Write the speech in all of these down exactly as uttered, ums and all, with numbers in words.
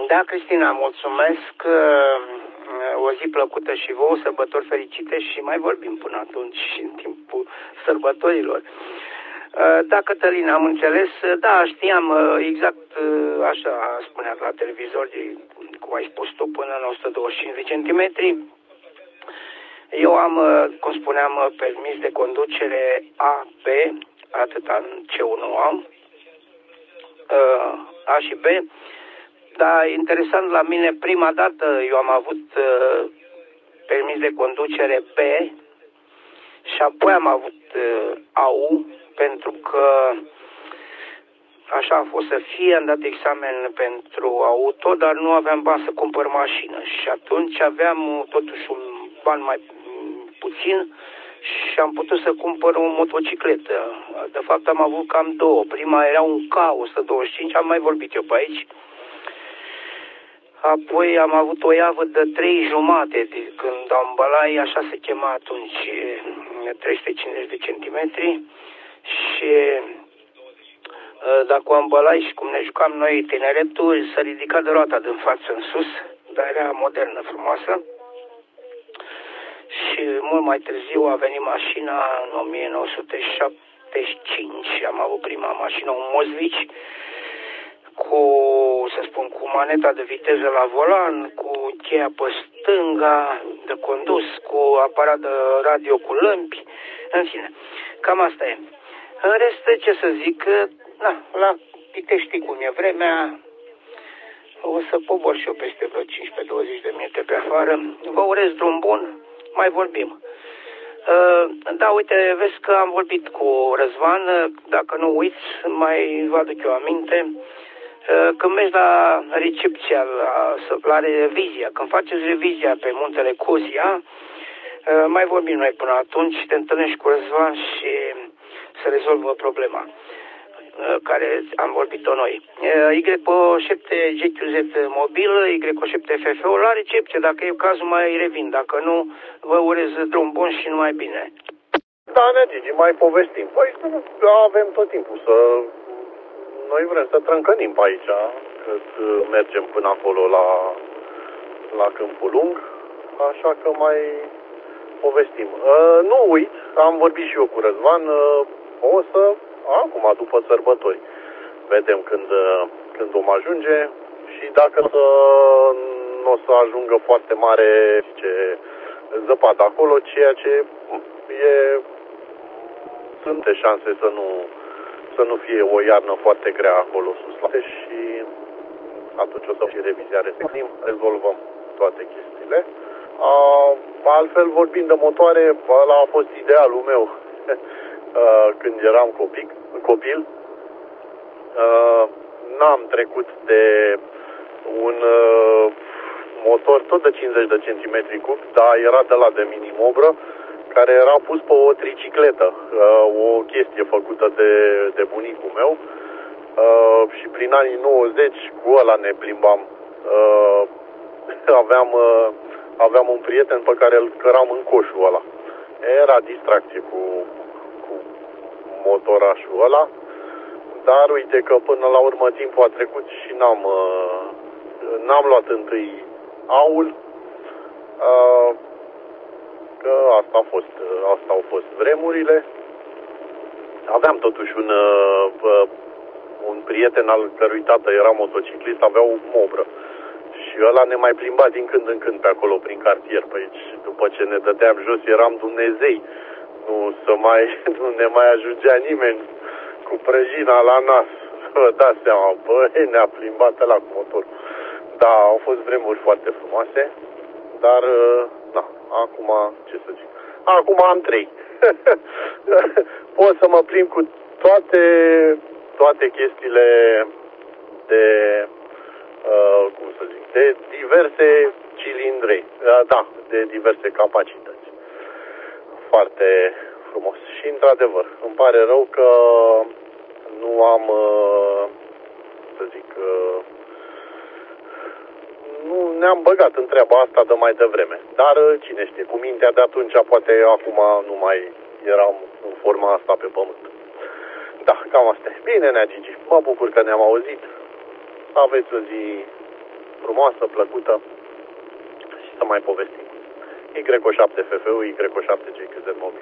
Da, Cristina, mulțumesc. O zi plăcută și vouă, sărbători fericite și mai vorbim până atunci, în timpul sărbătorilor. Da, Cătălin, am înțeles. Da, știam exact așa, spunea la televizor, cum ai spus tu, până la o sută douăzeci și cinci de centimetri. Eu am, cum spuneam, permis de conducere A, B, atâta în C unu am, A și B. Dar interesant la mine, prima dată eu am avut uh, permis de conducere B și apoi am avut uh, A U, pentru că așa a fost să fie, am dat examen pentru auto, dar nu aveam bani să cumpăr mașină și atunci aveam totuși un ban mai puțin și am putut să cumpăr o motocicletă. De fapt am avut cam două. Prima era un K o sută douăzeci și cinci, am mai vorbit eu pe aici. Apoi am avut o iavă de trei jumate, de când ambalai, așa se chema atunci, trei sute cincizeci de centimetri. Și dacă o ambalai și cum ne jucam noi tineretul, se ridica de roata din față în sus, dar era modernă, frumoasă. Și mult mai târziu a venit mașina în o mie nouă sute șaptezeci și cinci. Am avut prima mașină, un Moskvich, cu, să spun, cu maneta de viteză la volan, cu cheia pe stânga de condus, cu aparat de radio cu lămpi, în fine. Cam asta e. În rest, ce să zic, na, la Pitești cum e vremea, o să pobor și eu peste vreo cincisprezece douăzeci de minute pe afară. Vă urez drum bun, mai vorbim. Da, uite, vezi că am vorbit cu Răzvan, dacă nu uiți, mai vă aduc eu aminte. Când mergi la recepția, la, la revizia, când faceți revizia pe muntele Cozia, mai vorbim noi până atunci, te întâlnești cu Răzvan și se rezolvă problema care am vorbit-o noi. Y șapte G Q Z mobil, Y șapte F F O la recepție, dacă e cazul mai revin, dacă nu, vă urez drum bun și numai bine. Da, ne Gigi, mai povestim. Păi avem tot timpul să... Noi vrem să trâncănim pe aici, cât mergem până acolo la, la Câmpul Lung, așa că mai povestim. Uh, nu uit, am vorbit și eu cu Răzvan, uh, o să, acum, după sărbători, vedem când, uh, când vom ajunge și dacă să, nu o să ajungă foarte mare ce zăpadă acolo, ceea ce e, sunt de șanse să nu... să nu fie o iarnă foarte grea acolo sus la și atunci o să fie revizia respectivă, rezolvăm toate chestiile. A, altfel, vorbind de motoare, ăla a fost idealul meu când eram copil. copil. A, n-am trecut de un a, motor tot de cincizeci de centimetri cub, dar era de la de minimobră, care era pus pe o tricicletă, o chestie făcută de, de bunicul meu și prin anii nouăzeci cu ăla ne plimbam. Aveam, aveam un prieten pe care îl căram în coșul ăla. Era distracție cu, cu motorașul ăla, dar uite că până la urmă timpul a trecut și n-am, n-am luat întâi aul. Că asta a fost, asta au fost vremurile. Aveam totuși un, uh, un prieten al cărui tată era motociclist, avea o mobră. Și ăla ne mai plimba din când în când pe acolo, prin cartier, pe aici. După ce ne dădeam jos, eram Dumnezei. Nu, să mai, nu ne mai ajungea nimeni cu prăjina la nas. Vă dați seama, băi, ne-a plimbat ăla cu motor. Da, au fost vremuri foarte frumoase, dar... Uh, da, acum, ce să zic, acum am trei. Pot să mă plimb cu toate, toate chestiile de, uh, cum să zic, de diverse cilindre, uh, da, de diverse capacități. Foarte frumos. Și, într-adevăr, îmi pare rău că nu am, uh, să zic, uh, nu ne-am băgat în treaba asta de mai devreme. Dar cine știe, cu mintea de atunci, poate acum nu mai eram în forma asta pe pământ. Da, cam asta e. Bine, Nea Gigi, mă bucur că ne-am auzit. Aveți o zi frumoasă, plăcută și să mai povestim. Y șapte F F U, Y șapte G Q Z mobil.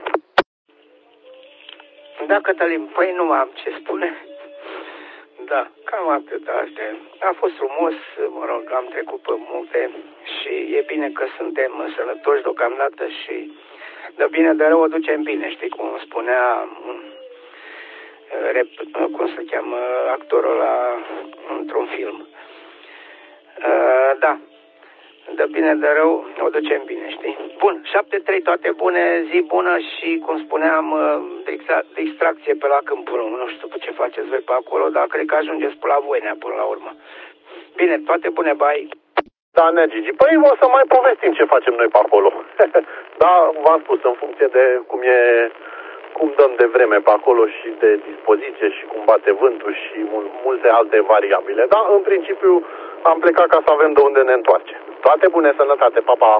Da, Cătălin, păi nu am ce spune. Da, cam atât astea. A fost frumos, mă rog, am trecut pe multe și e bine că suntem sănătoși deocamdată și de bine de rău o ducem bine, știi cum spunea, rep, cum se cheamă actorul ăla într-un film. Uh, da, de bine de rău o ducem bine, știi? Bun, șapte trei, toate bune, zi bună și, cum spuneam, de distracție pe la Câmpul Lung. Nu știu ce faceți voi pe acolo, dar cred că ajungeți pe la Voinea până la urmă. Bine, toate bune, bye! Da, ne, Gigi, păi o să mai povestim ce facem noi pe acolo. Da, v-am spus, în funcție de cum e, cum dăm de vreme pe acolo și de dispoziție și cum bate vântul și mul- multe alte variabile. Da, în principiu am plecat ca să avem de unde ne întoarce. Toate bune, sănătate, pa, pa!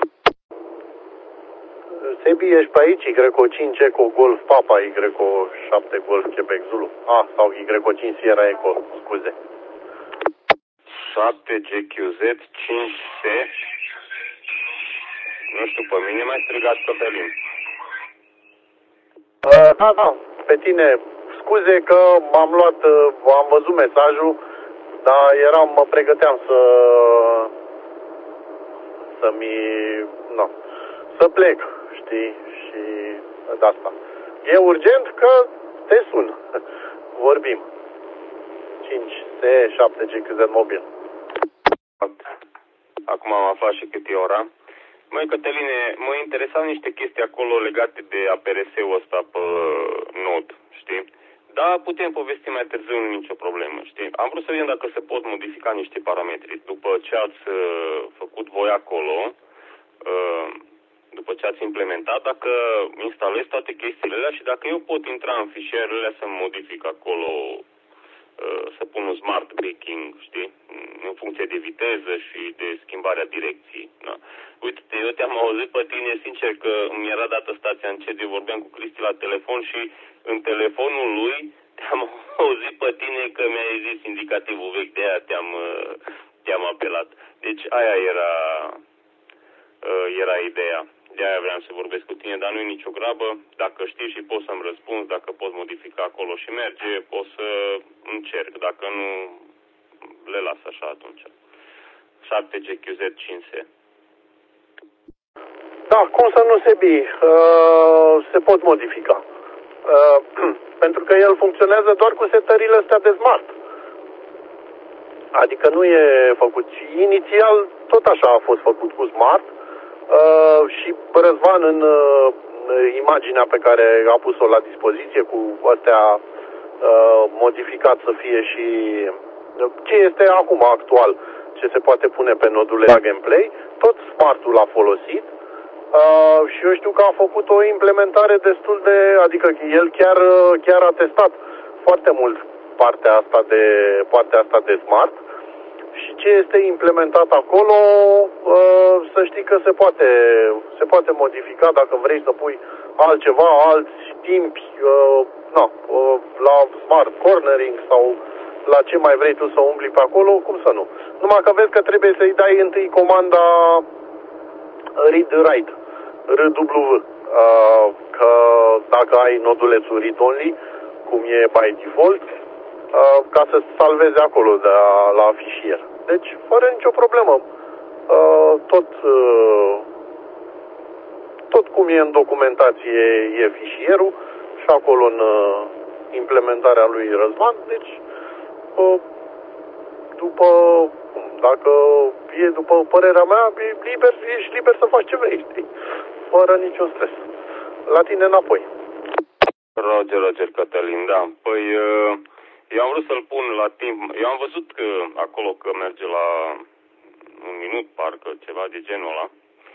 Sebi, ești pe aici? Y cinci Eco Golf Papa, Y șapte Golf Quebec Zulu. Ah, sau Y cinci Sierra Eco, scuze. șapte G Q Z cinci C. Nu știu, pe mine mai strigat Cătălin. Uh, da, da, pe tine. Scuze că m-am luat, uh, am văzut mesajul, dar eram, mă pregăteam să să-mi, no, să plec, știi, și de asta. E urgent că te sun. Vorbim. cinci C șapte G Q Z mobil. Acum am aflat și cât e ora. Măi, Cătăline, mă interesau niște chestii acolo legate de A P R S-ul ăsta pe nod, știi? Da, putem povesti mai târziu, nu nicio problemă, știi? Am vrut să vedem dacă se pot modifica niște parametri. După ce ați uh, făcut voi acolo, uh, după ce ați implementat, dacă instalez toate chestiile alea și dacă eu pot intra în fișierele alea să modific acolo, uh, să pun un smart braking, știi? În funcție de viteză și de schimbarea direcției. Da? Uite, eu te-am auzit pe tine, sincer, că mi era dată stația încet, eu vorbeam cu Cristi la telefon și în telefonul lui te-am auzit pe tine că mi-ai zis indicativul vechi, de aia te-am, te-am apelat. Deci aia era, era ideea. De aia vreau să vorbesc cu tine, dar nu e nicio grabă. Dacă știi și poți să-mi răspunzi, dacă poți modifica acolo și merge, poți să încerc. Dacă nu, le las așa atunci. șapte G Q Z cinci C. Da, cum să nu se bi? Uh, se pot modifica. Uh, pentru că el funcționează doar cu setările astea de smart. Adică nu e făcut. Inițial tot așa a fost făcut cu smart uh, și Răzvan în uh, imaginea pe care a pus-o la dispoziție cu astea uh, modificat să fie și uh, ce este acum actual, ce se poate pune pe nodul plug and play, tot smartul a folosit. Uh, și eu știu că a făcut o implementare destul de, adică el chiar, chiar a testat foarte mult partea asta de, partea asta de smart și ce este implementat acolo, uh, să știi că se poate, se poate modifica dacă vrei să pui altceva, alți timpi, uh, na, uh, la smart cornering sau la ce mai vrei tu să umbli pe acolo, cum să nu. Numai că vezi că trebuie să-i dai întâi comanda read write, R W, uh, că dacă ai nodulețul read only, cum e by default, uh, ca să salveze acolo de la, la fișier. Deci, fără nicio problemă. Uh, tot, uh, tot cum e în documentație e fișierul și acolo în uh, implementarea lui Răzvan, deci uh, după, dacă e după părerea mea, e liber, ești liber să faci ce vrei, știi? Fără niciun stres. La tine înapoi. Roger, Roger, Cătălin, da. Păi, eu am vrut să-l pun la timp. Eu am văzut că acolo că merge la un minut, parcă, ceva de genul ăla.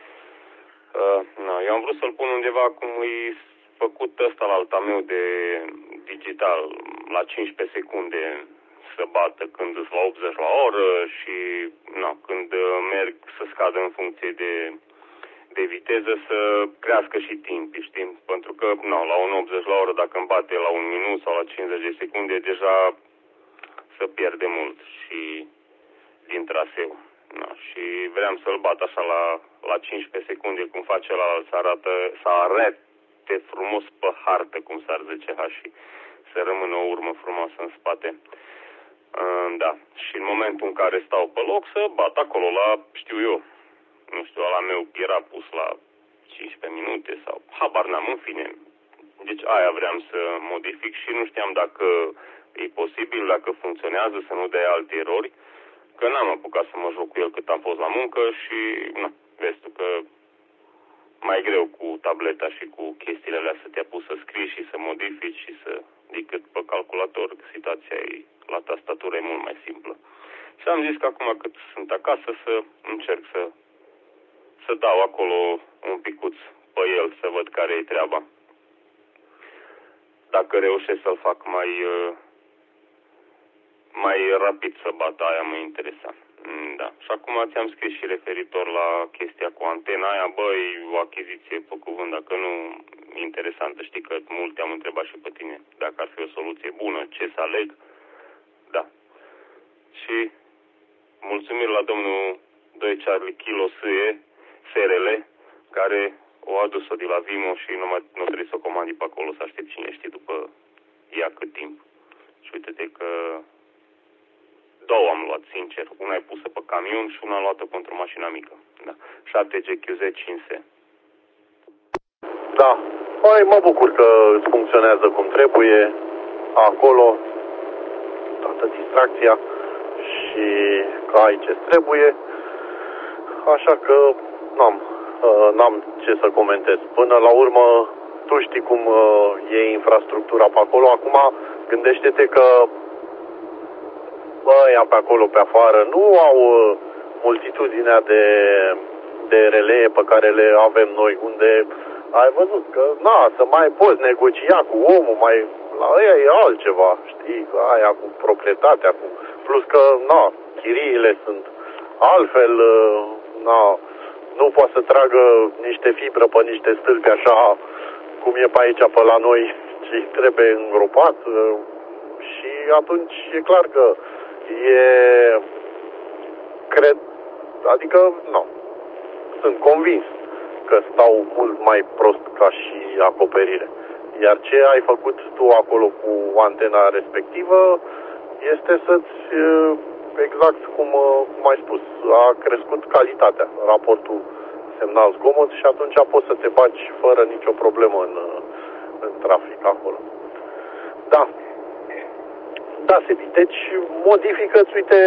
Uh, na, eu am vrut să-l pun undeva cum e făcut ăsta la alta meu de digital, la cincisprezece secunde să bată când îți la optzeci la oră și na, când merg să scadă în funcție de, de viteză să crească și timpii, știi? Pentru că na, la un optzeci la oră dacă îmi bate la un minut sau la cincizeci de secunde deja să pierde mult și din traseu. Da, și vreau să-l bat așa la, la cincisprezece secunde, cum face la să arată, să arate frumos pe hartă, cum s-ar zice, ha, și să rămână o urmă frumoasă în spate. Uh, da, și în momentul în care stau pe loc să bat acolo la, știu eu, nu știu, ala meu era pus la cincisprezece minute sau habar n-am, în fine. Deci aia vreau să modific și nu știam dacă e posibil, dacă funcționează, să nu dea alte erori, că n-am apucat să mă joc cu el cât am fost la muncă și, na, vezi tu că mai greu cu tableta și cu chestiile alea să te apuci să scrii și să modifici și să, decât pe calculator, că situația e, la tastatură e mult mai simplă. Și am zis că acum cât sunt acasă să încerc să, să dau acolo un picuț pe el, să văd care e treaba. Dacă reușesc să-l fac mai, mai rapid să bat, aia mă interesa. Da. Și acum ți-am scris și referitor la chestia cu antena aia, băi, o achiziție pe cuvânt, dacă nu interesantă, știi că mult te-am întrebat și pe tine dacă ar fi o soluție bună, ce să aleg. Da. Și mulțumiri la domnul doi Charlie Kilo S E, S R L, care o adus-o de la Vimo și nu, mai, nu trebuie să o comandi pe acolo, să aștept cine știe după ea cât timp. Și uite-te că două am luat, sincer. Una e pusă pe camion și una am luată pentru mașina mică. Da. șapte G Q Z cinci S. Da. Păi mă bucur că îți funcționează cum trebuie acolo, toată distracția și că ai ce trebuie. Așa că n-am, n-am ce să comentez. Până la urmă, tu știi cum e infrastructura pe acolo. Acum gândește-te că băia pe acolo, pe afară, nu au multitudinea de, de relee pe care le avem noi, unde ai văzut că, na, să mai poți negocia cu omul, mai, la ăia e altceva, știi, că aia cu proprietatea, cu, plus că, na, chiriile sunt altfel, na, nu poate să tragă niște fibră pe niște stâlpi așa, cum e pe aici, pe la noi, ci trebuie îngropat și atunci e clar că e, cred, adică, nu, sunt convins că stau mult mai prost ca și acoperire. Iar ce ai făcut tu acolo cu antena respectivă este să-ți, exact cum, cum ai spus, a crescut calitatea, raportul semnal-zgomot și atunci poți să te bagi fără nicio problemă în, în trafic acolo. Da. Da, Sebi, deci modifică-ți, uite,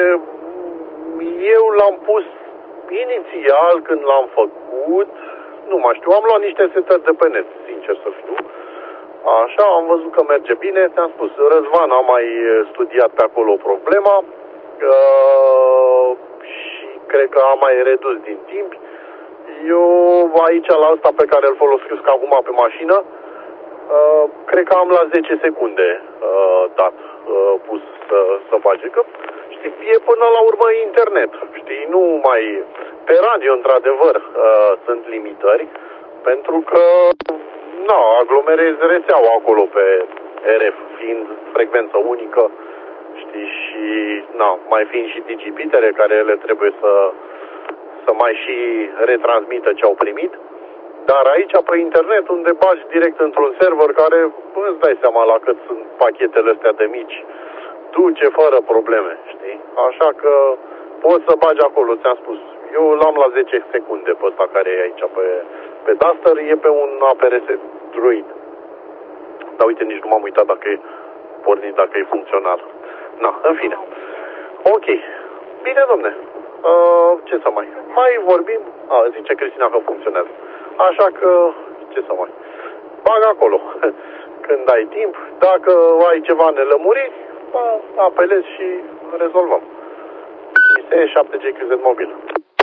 eu l-am pus inițial când l-am făcut, nu mai știu, am luat niște setări de pe net, sincer să fiu. Așa, am văzut că merge bine, ți-am spus, Răzvan a mai studiat pe acolo problema uh, și cred că a mai redus din timp. Eu aici, la ăsta pe care îl folosesc acum pe mașină, uh, cred că am la zece secunde uh, dat, uh, pus să, să bage, că știi, e până la urmă internet, știi, nu mai... Pe radio, într-adevăr, uh, sunt limitări, pentru că, na, aglomerezi rețeaua acolo pe R F, fiind frecvență unică, știi, și, na, mai fiind și digibitere, care ele trebuie să, să mai și retransmită ce au primit. Dar aici, pe internet, unde bagi direct într-un server care, îți dai seama la cât sunt pachetele astea de mici, duce fără probleme, știi? Așa că poți să bagi acolo, ți-am spus. Eu l-am la zece secunde pe ăsta care e aici pe, pe Duster, e pe un A P R S Druid. Dar uite, nici nu m-am uitat dacă e pornit, dacă e funcțional. Na, în fine. Ok. Bine, domne. Uh, ce să mai... Mai vorbim... A, zice Cristina că funcționează. Așa că... Ce să mai... Bag acolo. Când ai timp, dacă ai ceva nelămurit, apelezi și rezolvăm. șapte G Q Z mobil.